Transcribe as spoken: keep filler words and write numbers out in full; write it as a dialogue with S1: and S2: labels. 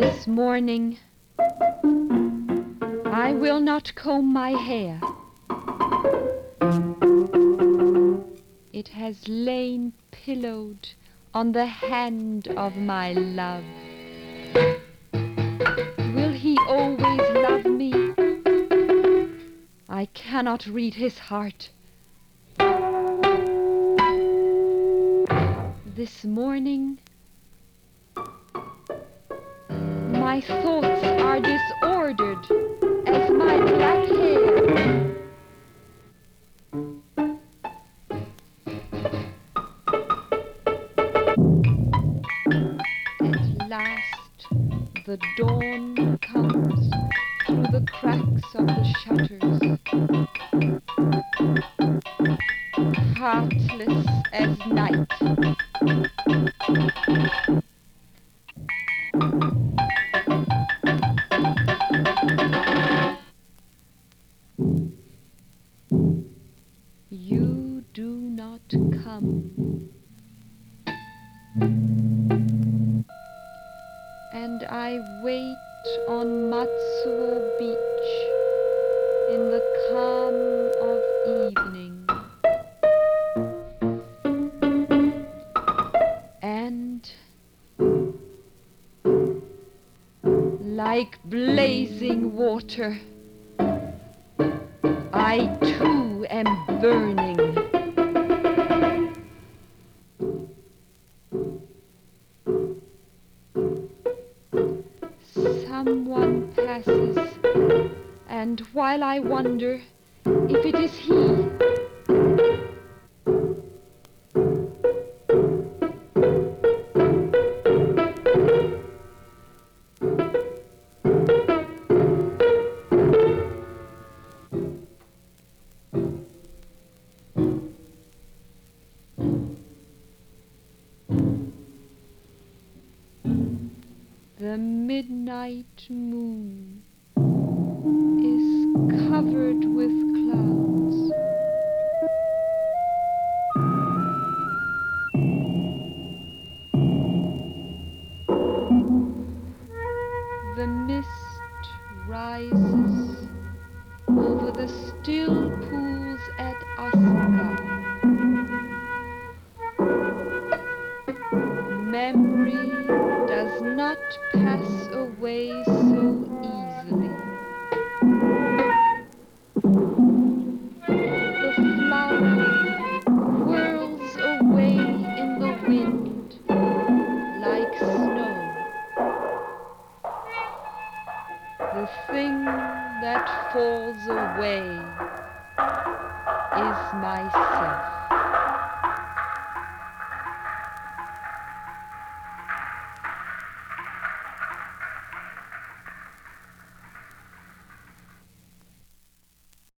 S1: This morning I will not comb my hair. It has lain pillowed on the hand of my love. Will he always love me? I cannot read his heart. This morning my thoughts are disordered as my black hair. At last the dawn comes through the cracks of the shutters, heartless as night. You do not come, and I wait on Matsuo Beach in the calm of evening, and like blazing water, I too am burning. Someone passes, and while I wonder if it is he, the midnight moon is covered with clouds. The mist rises over the still pools at Asuka. Memory does not pass away so easily. The flower whirls away in the wind like snow. The thing that falls away is myself.